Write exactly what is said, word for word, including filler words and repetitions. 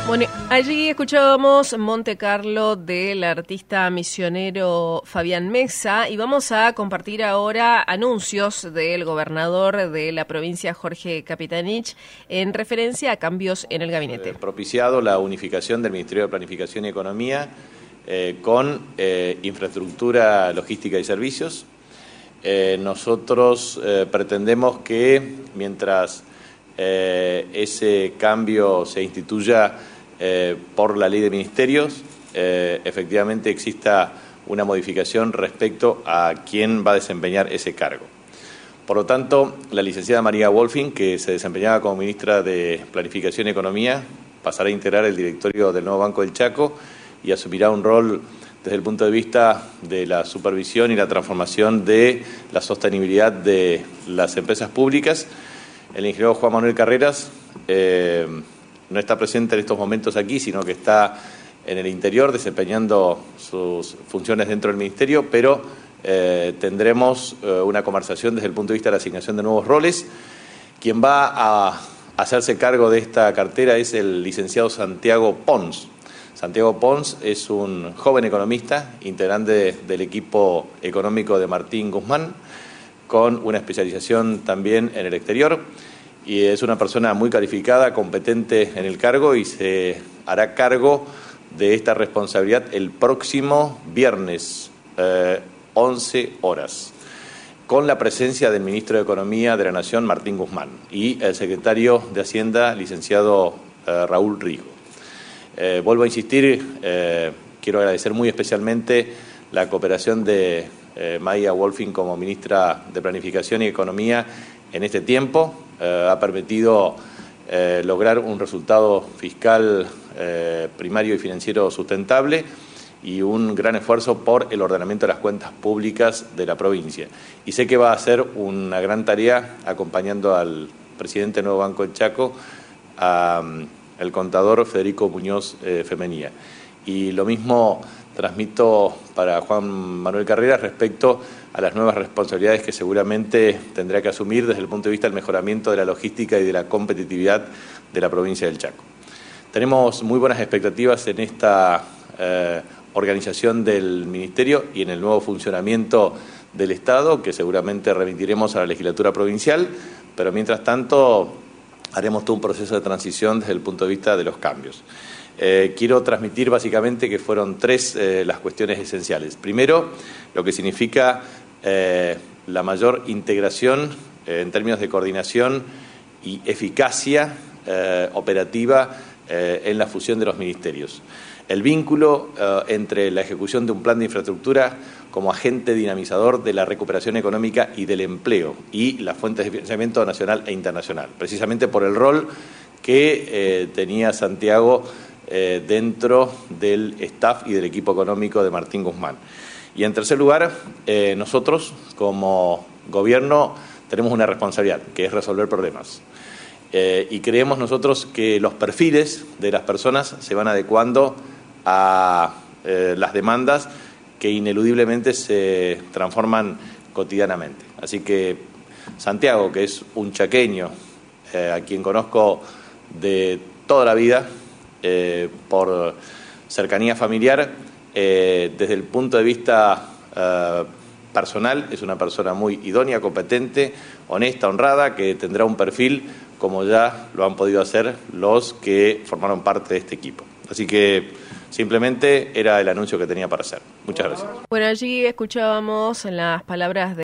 Bueno, allí escuchábamos Monte Carlo del artista misionero Fabián Mesa y vamos a compartir ahora anuncios del gobernador de la provincia, Jorge Capitanich, en referencia a cambios en el gabinete. Eh, propiciado la unificación del Ministerio de Planificación y Economía eh, con eh, infraestructura, logística y servicios. Eh, nosotros eh, pretendemos que mientras eh, ese cambio se instituya Eh, por la ley de ministerios, eh, efectivamente exista una modificación respecto a quién va a desempeñar ese cargo. Por lo tanto, la licenciada María Wolfing, que se desempeñaba como ministra de Planificación y Economía, pasará a integrar el directorio del nuevo Banco del Chaco y asumirá un rol desde el punto de vista de la supervisión y la transformación de la sostenibilidad de las empresas públicas. El ingeniero Juan Manuel Carreras eh, no está presente en estos momentos aquí, sino que está en el interior desempeñando sus funciones dentro del Ministerio, pero eh, tendremos eh, una conversación desde el punto de vista de la asignación de nuevos roles. Quien va a hacerse cargo de esta cartera es el licenciado Santiago Pons. Santiago Pons es un joven economista, integrante del equipo económico de Martín Guzmán, con una especialización también en el exterior. Y es una persona muy calificada, competente en el cargo y se hará cargo de esta responsabilidad el próximo viernes, eh, once horas, con la presencia del ministro de Economía de la Nación, Martín Guzmán, y el secretario de Hacienda, licenciado eh, Raúl Rigo. Eh, vuelvo a insistir, eh, quiero agradecer muy especialmente la cooperación de eh, María Wolfing como ministra de Planificación y Economía en este tiempo. Eh, ha permitido eh, lograr un resultado fiscal eh, primario y financiero sustentable y un gran esfuerzo por el ordenamiento de las cuentas públicas de la provincia. Y sé que va a hacer una gran tarea acompañando al presidente del nuevo Banco del Chaco, al contador Federico Muñoz eh, Femenía. Y lo mismo transmito para Juan Manuel Carreras respecto a las nuevas responsabilidades que seguramente tendrá que asumir desde el punto de vista del mejoramiento de la logística y de la competitividad de la provincia del Chaco. Tenemos muy buenas expectativas en esta eh, organización del Ministerio y en el nuevo funcionamiento del Estado, que seguramente remitiremos a la legislatura provincial, pero mientras tanto haremos todo un proceso de transición desde el punto de vista de los cambios. Eh, quiero transmitir básicamente que fueron tres eh, las cuestiones esenciales. Primero, lo que significa eh, la mayor integración eh, en términos de coordinación y eficacia eh, operativa eh, en la fusión de los ministerios. El vínculo eh, entre la ejecución de un plan de infraestructura como agente dinamizador de la recuperación económica y del empleo y las fuentes de financiamiento nacional e internacional, precisamente por el rol que eh, tenía Santiago Eh, dentro del staff y del equipo económico de Martín Guzmán. Y en tercer lugar, eh, nosotros como gobierno tenemos una responsabilidad, que es resolver problemas. Eh, y creemos nosotros que los perfiles de las personas se van adecuando a eh, las demandas que ineludiblemente se transforman cotidianamente. Así que Santiago, que es un chaqueño, eh, a quien conozco de toda la vida, Eh, por cercanía familiar, eh, desde el punto de vista eh, personal, es una persona muy idónea, competente, honesta, honrada, que tendrá un perfil como ya lo han podido hacer los que formaron parte de este equipo. Así que simplemente era el anuncio que tenía para hacer. Muchas gracias. Bueno, allí escuchábamos las palabras de